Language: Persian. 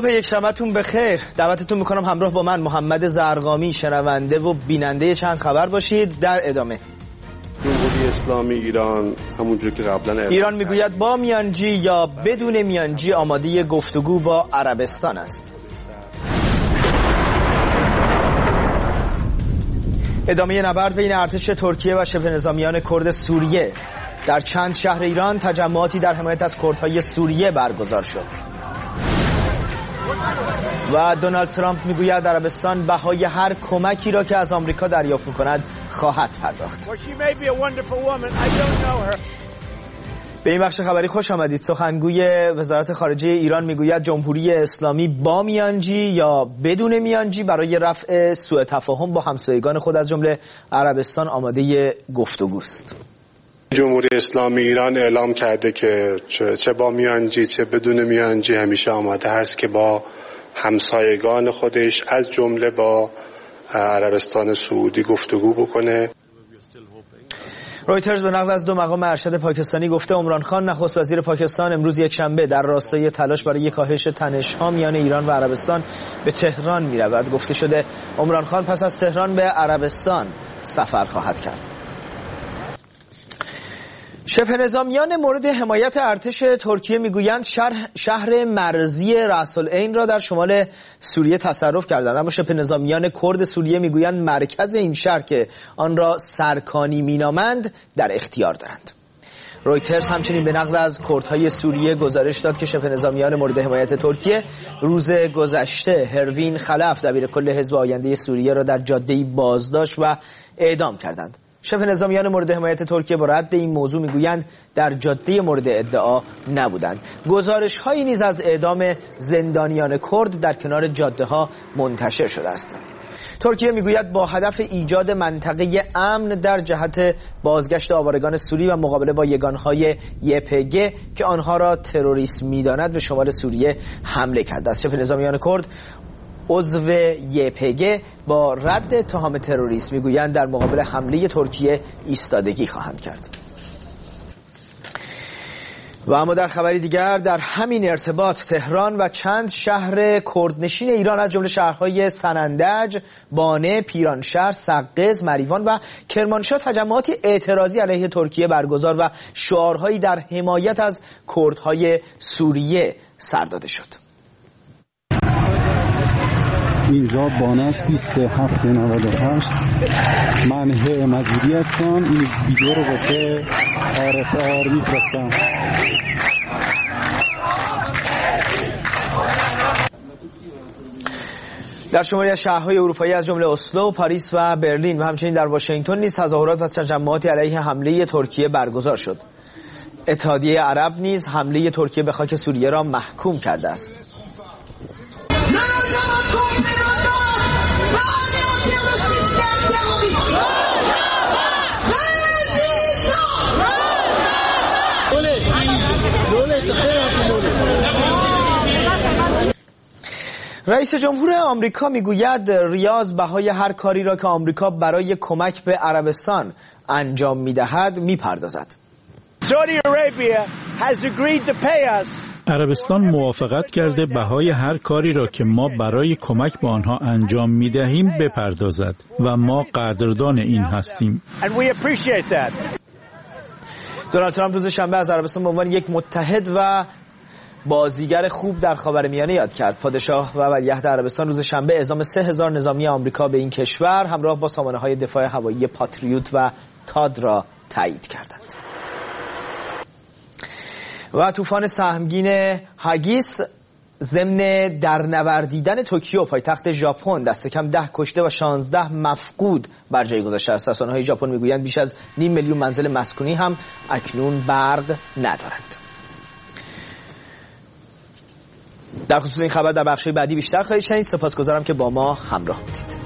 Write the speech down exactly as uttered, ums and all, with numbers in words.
صبح یک شنبه‌تون بخیر. دعوتتون میکنم همراه با من محمد زرقامی شنونده و بیننده چند خبر باشید. در ادامه جمهوری اسلامی ایران همونجور که قبلا ایران میگوید با میانجی یا بدون میانجی آماده گفتگو با عربستان است. ادامه نبرد بین ارتش ترکیه و شبه نظامیان کرد سوریه. در چند شهر ایران تجمعاتی در حمایت از کردهای سوریه برگزار شد. و دونالد ترامپ میگوید عربستان بهای هر کمکی را که از آمریکا دریافت می‌کند خواهد پرداخت. به این بخش خبری خوش آمدید. سخنگوی وزارت خارجه ایران میگوید جمهوری اسلامی با میانجی یا بدون میانجی برای رفع سوء تفاهم با همسایگان خود از جمله عربستان آماده گفتگوست. جمهوری اسلامی ایران اعلام کرده که چه با میانجی چه بدون میانجی همیشه آماده هست که با همسایگان خودش از جمله با عربستان سعودی گفتگو بکنه. رویترز به نقل از دو مقام ارشد پاکستانی گفته عمران خان نخست وزیر پاکستان امروز یک شنبه در راستای تلاش برای کاهش تنش‌ها میان ایران و عربستان به تهران می‌رود. گفته شده عمران خان پس از تهران به عربستان سفر خواهد کرد. شبه نظامیان مورد حمایت ارتش ترکیه میگویند شهر, شهر مرزی رأس العین را در شمال سوریه تصرف کردند، اما شبه نظامیان کرد سوریه میگویند مرکز این شهر که آن را سرکانی مینامند در اختیار دارند. رویترز همچنین به نقل از کردهای سوریه گزارش داد که شبه نظامیان مورد حمایت ترکیه روز گذشته هروین خلف دبیرکل حزب آینده سوریه را در جاده‌ای بازداشت و اعدام کردند. شبه نظامیان مورد حمایت ترکیه با رد این موضوع میگویند در جاده مورد ادعا نبودند. گزارش هایی نیز از اعدام زندانیان کرد در کنار جاده ها منتشر شده است. ترکیه میگوید با هدف ایجاد منطقه امن در جهت بازگشت آوارگان سوری و مقابله با یگانهای یه پی جی که آنها را تروریست میداند به شمال سوریه حمله کرده است. شبه نظامیان کرد عضو یه پی جی با رد اتهام تروریسم میگویند در مقابل حمله ترکیه ایستادگی خواهند کرد. و اما در خبری دیگر در همین ارتباط تهران و چند شهر کردنشین ایران از جمله شهرهای سنندج، بانه، پیرانشهر، سقز، مریوان و کرمانشاه تجمعاتی اعتراضی علیه ترکیه برگزار و شعارهایی در حمایت از کردهای سوریه سر داده شد. اینجا بانه است بیست و هفت نود و هشت. من هی مزیدی هستم. این ویدیو رو واسه عارف آر میفرستم. در شماری از شهرهای اروپایی از جمله اسلو، پاریس و برلین و همچنین در واشنگتن نیز تظاهرات و تجمعاتی علیه حمله ترکیه برگزار شد. اتحادیه عرب نیز حمله ترکیه به خاک سوریه را محکوم کرده است. رئیس جمهور آمریکا میگوید ریاض بهای هر کاری را که آمریکا برای کمک به عربستان انجام میدهد میپردازد. عربستان موافقت کرده بهای هر کاری را که ما برای کمک به آنها انجام میدهیم بپردازد و ما قدردان این هستیم. دونالد ترامپ روز شنبه از عربستان به عنوان یک متحد و بازیگر خوب در خاورمیانه یاد کرد. پادشاه و ولیعهد عربستان روز شنبه اعزام سه هزار نظامی آمریکا به این کشور همراه با سامانه‌های دفاع هوایی پاتریوت و تاد را تایید کردند. و طوفان سهمگین هاگیس ضمن درنوردیدن توکیو پایتخت ژاپن دست کم ده کشته و شانزده مفقود بر جای گذاشته است. رسانه‌های ژاپن میگویند بیش از نیم میلیون منزل مسکونی هم اکنون برق ندارند. در خصوص این خبر در بخش بعدی بیشتر خواهید شنید. سپاسگزارم که با ما همراه بودید.